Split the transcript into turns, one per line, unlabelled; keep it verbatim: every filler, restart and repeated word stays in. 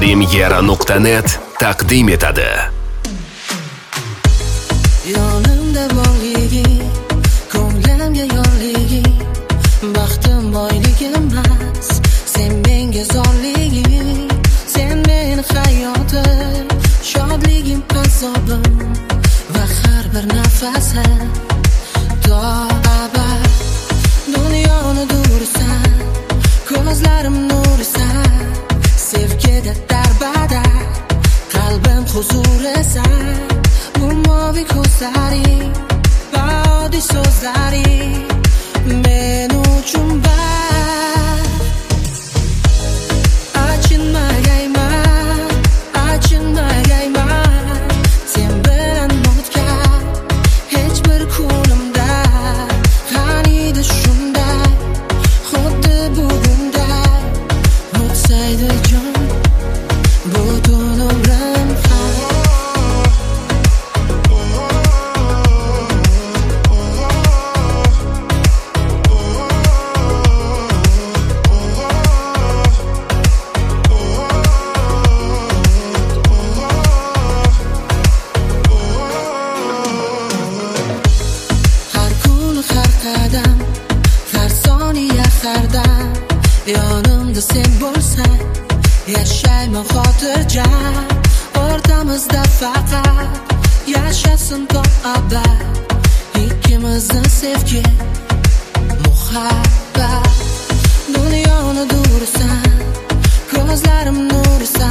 Premyera nuqta net taqdim etadi.
Yonimda borliging, ko'nglimga yorliging, baxtim boyligim emas, sen menga zorliging, sen men hayotim, shodligim, azobim va har bir nafasim. To abad dunyoni dursan, ko'zlarim nurisan, sevgida darbada qalbim huzurisan. Bu mavi ko'zlaring, badi so'zlaring men uchun bor. Achinmagayman, achinmagayman, sen bilan o'tgan hech bir kunimda qaniydi shunday, xuddi bugunday o'tsaydi jon butun umrim ham. Yonimda sen bo'lsang, yashayman xotirjam, o'rtamizda faqat yashasin to abad ikkimizning sevgi, muhabbat. Dunyoni dursan, ko'zlarim nurisan,